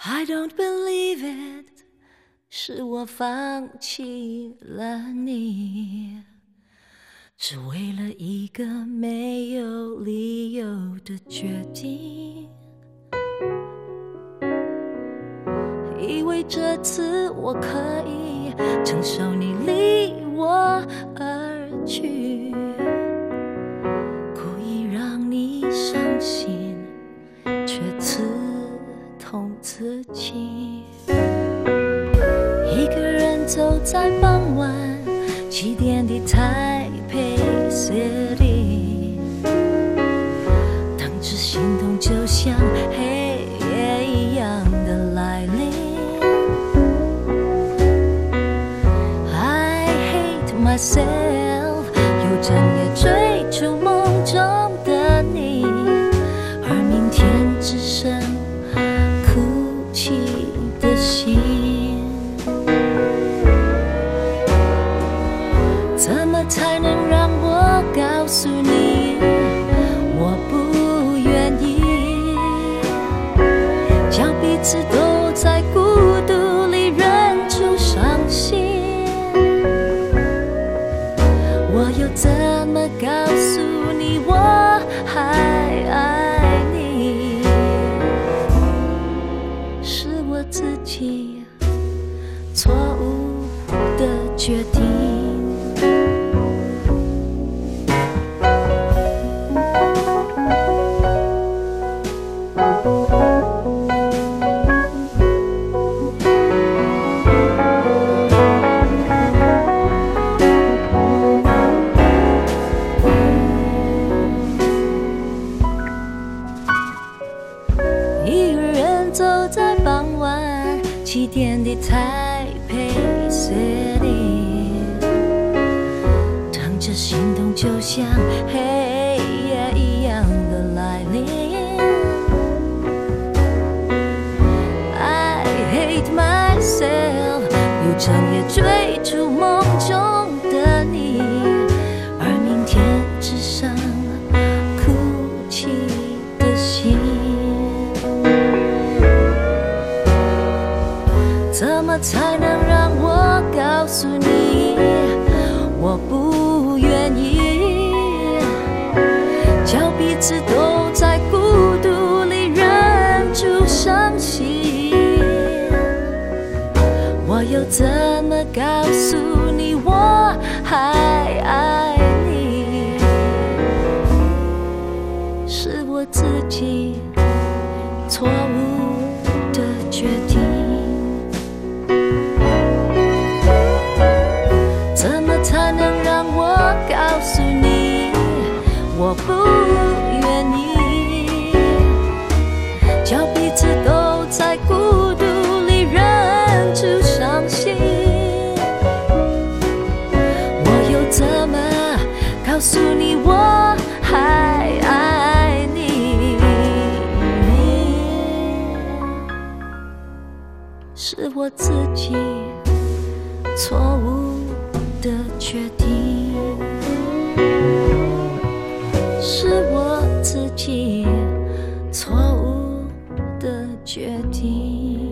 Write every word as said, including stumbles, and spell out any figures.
I don't believe it， 是我放弃了你，只为了一个没有理由的决定。以为这次我可以承受你离我而去，故意让你伤心，却刺痛自己。一个人走在傍晚七点的台北 City， 当着心动就像黑夜一样的来临。I hate myself， 又整夜追逐梦中的你，而明天只剩哭泣的心。怎么才能让我告诉你我不愿意，叫彼此都在孤独里忍住伤心。我又怎么告诉你我还爱你？是我自己错误的决定。七点的台北 City， 当着心动就像黑夜一样的来临。I hate myself， 又整夜追逐梦中的你，而明天只剩哭泣的心。怎么才能让我告诉你我不愿意，叫彼此都在孤独里忍住伤心。我又怎么告诉你我还爱你？是我自己错误的决定。才能让我告诉你我不愿意，叫彼此都在孤独里忍住伤心。我又怎么告诉你我还爱你？是我自己错误的决定，是我自己错误的决定。